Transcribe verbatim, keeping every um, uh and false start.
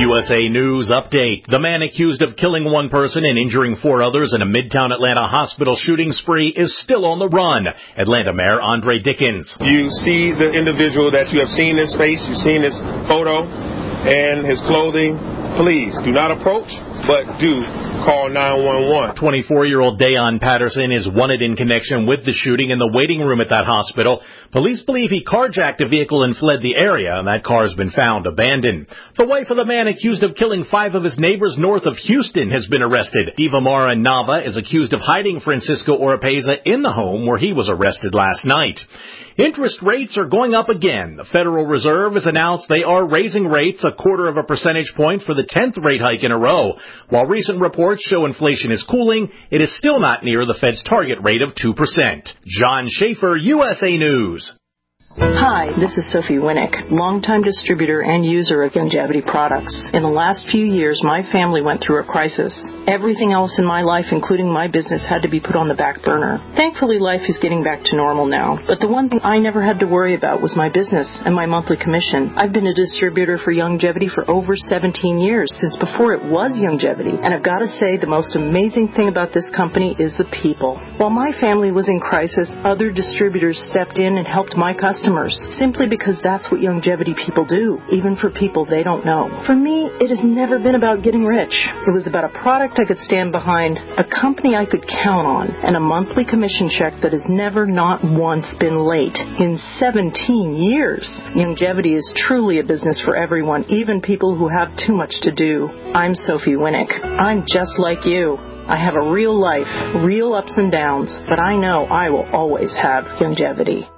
U S A News update. The man accused of killing one person and injuring four others in a Midtown Atlanta hospital shooting spree is still on the run. Atlanta Mayor Andre Dickens. You see the individual that you have seen his face, you've seen his photo and his clothing. Please do not approach, but do call nine one one. twenty-four-year-old Dayon Patterson is wanted in connection with the shooting in the waiting room at that hospital. Police believe he carjacked a vehicle and fled the area, and that car has been found abandoned. The wife of the man accused of killing five of his neighbors north of Houston has been arrested. Divamara Nava is accused of hiding Francisco Oropeza in the home where he was arrested last night. Interest rates are going up again. The Federal Reserve has announced they are raising rates a quarter of a percentage point for the tenth rate hike in a row. While recent reports show inflation is cooling, it is still not near the Fed's target rate of two percent. John Schaefer, U S A News. Hi, this is Sophie Winnick, longtime distributor and user of Youngevity products. In the last few years, my family went through a crisis. Everything else in my life, including my business, had to be put on the back burner. Thankfully, life is getting back to normal now. But the one thing I never had to worry about was my business and my monthly commission. I've been a distributor for Youngevity for over seventeen years, since before it was Youngevity. And I've got to say, the most amazing thing about this company is the people. While my family was in crisis, other distributors stepped in and helped my customers. Simply because that's what Youngevity people do, even for people they don't know. For me, it has never been about getting rich. It was about a product I could stand behind, a company I could count on, and a monthly commission check that has never not once been late in seventeen years. Youngevity is truly a business for everyone, even people who have too much to do. I'm Sophie Winnick. I'm just like you. I have a real life, real ups and downs, but I know I will always have Youngevity.